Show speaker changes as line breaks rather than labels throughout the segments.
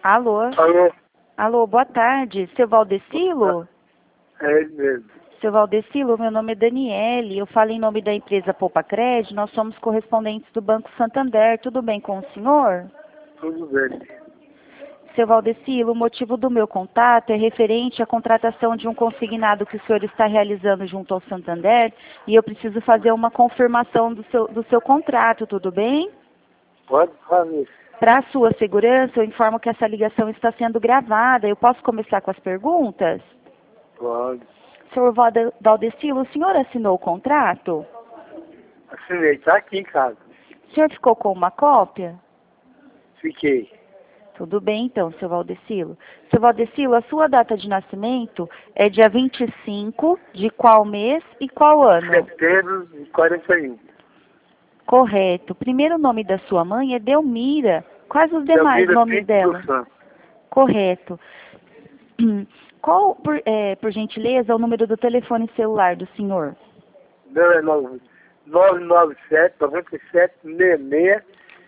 Alô?
Alô?
Alô, boa tarde. Seu Valdecilo?
É ele mesmo.
Seu Valdecilo, meu nome é Daniele. Eu falo em nome da empresa Poupa Crédito. Nós somos correspondentes do Banco Santander. Tudo bem com o senhor?
Tudo bem.
Seu Valdecilo, o motivo do meu contato é referente à contratação de um consignado que o senhor está realizando junto ao Santander e eu preciso fazer uma confirmação do seu contrato, tudo bem?
Pode fazer.
Para a sua segurança, eu informo que essa ligação está sendo gravada. Eu posso começar com as perguntas?
Pode.
Senhor Valdecilo, o senhor assinou o contrato?
Assinei, tá aqui em casa.
O senhor ficou com uma cópia?
Fiquei.
Tudo bem, então, seu Valdecilo. Seu Valdecilo, a sua data de nascimento é dia 25 de qual mês e qual ano?
Setembro de 41.
Correto. O primeiro nome da sua mãe é Delmira. Quais os demais
Delmira
nomes
Pinto
dela?
dos Santos.
Correto. Qual, por gentileza, é o número do telefone celular do senhor?
Meu é 997 97 66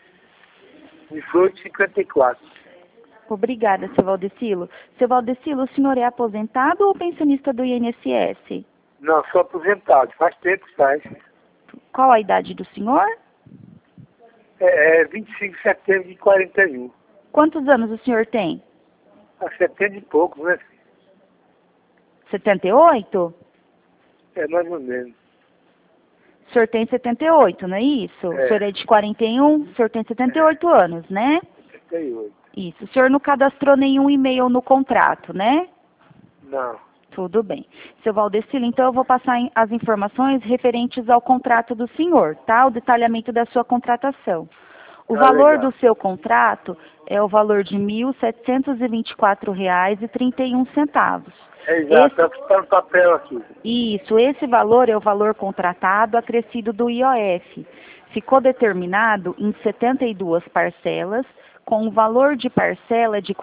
18 54.
Obrigada, seu Valdecilo. Seu Valdecilo, o senhor é aposentado ou pensionista do INSS?
Não, sou aposentado. Faz tempo que faz.
Qual a idade do senhor?
É 25 de setembro de 41.
Quantos anos o senhor tem?
Há 70 e pouco, né?
78?
É mais ou menos.
O senhor tem 78, não é isso?
É.
O senhor é de 41, o senhor tem 78 anos, né?
78.
Isso. O senhor não cadastrou nenhum e-mail no contrato, né?
Não.
Tudo bem. Seu Valdecilo, então eu vou passar as informações referentes ao contrato do senhor, tá? O detalhamento da sua contratação. O
Tá
valor
legal.
do seu contrato é o valor de R$ 1.724,31.
É exato, tá no papel aqui.
Isso, esse valor é o valor contratado acrescido do IOF. Ficou determinado em 72 parcelas, com o valor de parcela de R$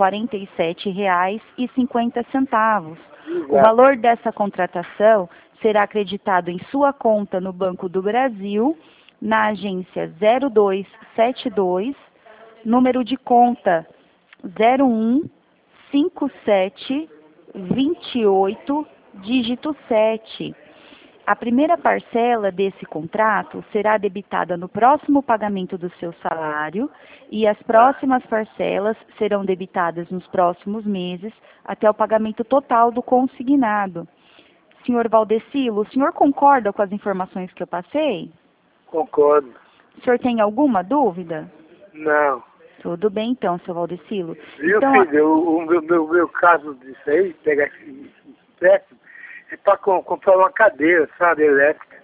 47,50. O
Exato.
valor dessa contratação será acreditado em sua conta no Banco do Brasil, na agência 0272, número de conta 015728, dígito 7. A primeira parcela desse contrato será debitada no próximo pagamento do seu salário e as próximas parcelas serão debitadas nos próximos meses até o pagamento total do consignado. Senhor Valdecilo, o senhor concorda com as informações que eu passei?
Concordo.
O senhor tem alguma dúvida?
Não.
Tudo bem então, seu Valdecilo.
Viu,
Então,
filho, o meu caso disso aí, pegar esse empréstimo, é para comprar uma cadeira, sabe, elétrica.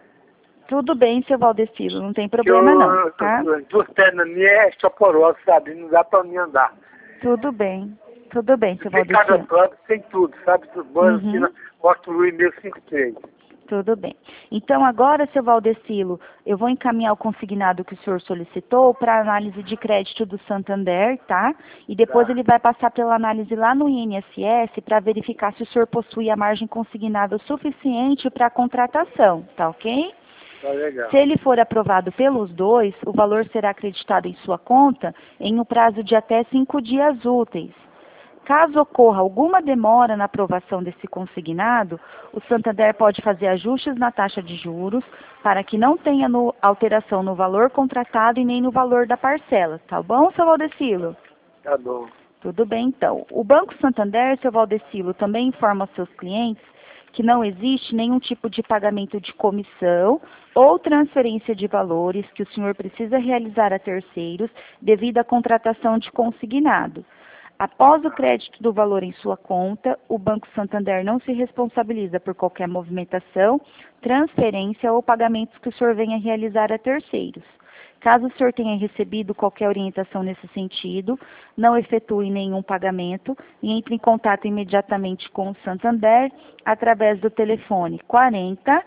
tudo bem, seu Valdecilo, não tem
Que
problema não, tá?
as duas pernas minhas é osteoporose, sabe, não dá para mim andar.
Tudo bem, seu
Tem casa
Valdecilo.
própria, tem tudo, sabe, tudo bom,
Uhum.
mostra o Luiz meu 53.
Tudo bem. Então, agora, seu Valdecilo, eu vou encaminhar o consignado que o senhor solicitou para análise de crédito do Santander, tá? E depois
Tá.
ele vai passar pela análise lá no INSS para verificar se o senhor possui a margem consignada suficiente para a contratação, tá ok?
Tá legal.
Se ele for aprovado pelos dois, o valor será acreditado em sua conta em um prazo de até 5 dias úteis. Caso ocorra alguma demora na aprovação desse consignado, o Santander pode fazer ajustes na taxa de juros para que não tenha alteração no valor contratado e nem no valor da parcela. Tá bom, seu Valdecilo?
Tá bom.
Tudo bem, então. O Banco Santander, seu Valdecilo, também informa aos seus clientes que não existe nenhum tipo de pagamento de comissão ou transferência de valores que o senhor precisa realizar a terceiros devido à contratação de consignado. Após o crédito do valor em sua conta, o Banco Santander não se responsabiliza por qualquer movimentação, transferência ou pagamentos que o senhor venha realizar a terceiros. Caso o senhor tenha recebido qualquer orientação nesse sentido, não efetue nenhum pagamento e entre em contato imediatamente com o Santander através do telefone 40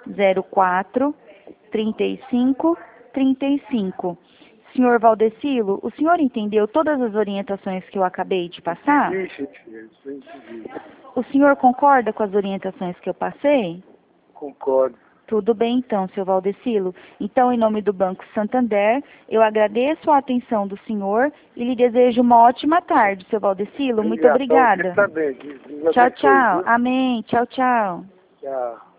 04 35 35. Senhor Valdecilo, o senhor entendeu todas as orientações que eu acabei de passar?
Ixi, filho, eu entendi.
O senhor concorda com as orientações que eu passei?
Concordo.
Tudo bem então, seu Valdecilo. Então, em nome do Banco Santander, eu agradeço a atenção do senhor e lhe desejo uma ótima tarde, seu Valdecilo. Muito
Obrigado.
obrigada.
Você também. Deus
Tchau,
abençoe,
tchau.
viu?
Amém. Tchau, tchau.
Tchau.